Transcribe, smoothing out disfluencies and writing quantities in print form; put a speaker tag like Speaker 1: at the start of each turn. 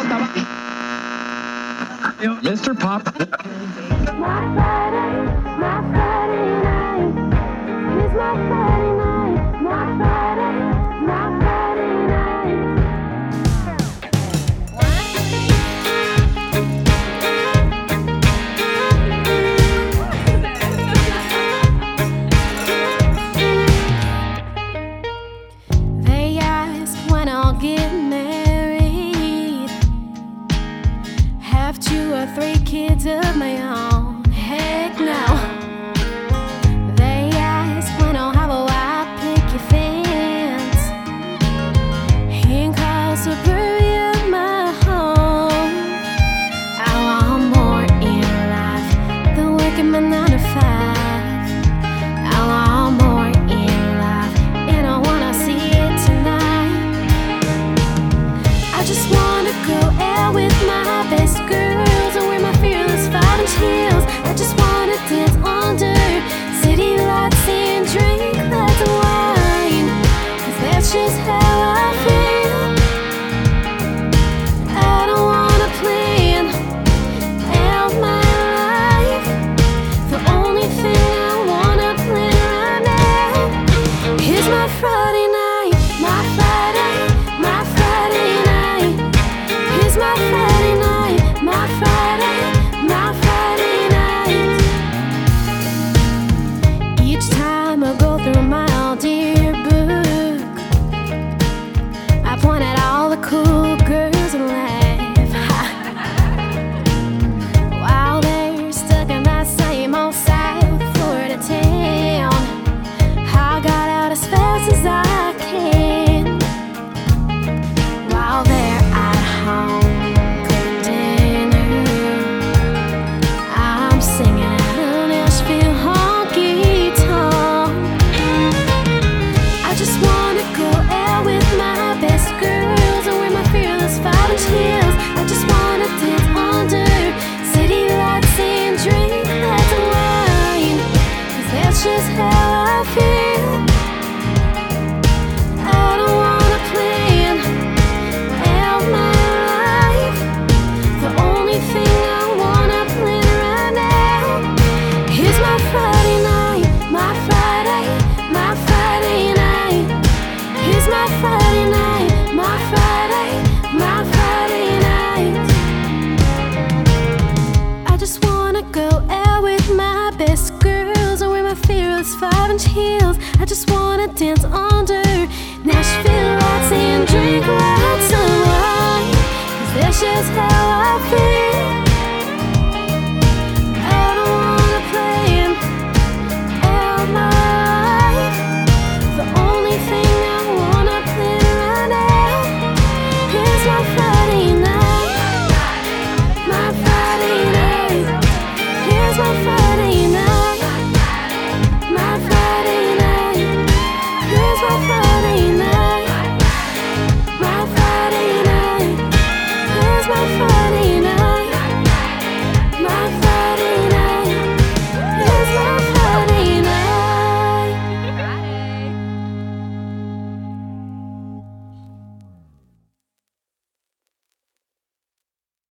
Speaker 1: Mr. Pop.
Speaker 2: My Friday night is my Friday night. My Friday night. They ask when I'll get married, have 2 or 3 kids of my own. Heck no. They ask when I'll have a white picket fence and call suburbia my home. I want more in life than working my 9 to 5. I want more in life, and I wanna see it tonight. I just wanna go out with my best girls and wear my fearless 5-inch heels. I just wanna dance under city lights and drink lots of wine, 'cause that's just how I feel. I don't wanna plan out my life. The only thing I wanna plan right now is my Friday night. My Friday night is my Friday night. My Friday night. Each time I go through my old dear book, I point at all the cool girls and laugh while they're stuck in that same old South Florida town. I got out as fast as I can while they're at home cooking dinner. I'm singing out a Nashville honky tonk. I just wanna go out with my best girls and wear my fearless 5-inch heels. I just wanna dance under city lights and drink lots of wine, 'cause that's just how I feel. I don't wanna plan out my life. The only thing I wanna plan right now is my Friday night. My Friday night is my Friday night. My Friday night. I just wanna go out with my best girls and wear my fearless 5-inch heels. I just wanna dance under Nashville lights and drink lots of wine, 'cause that's just how I feel.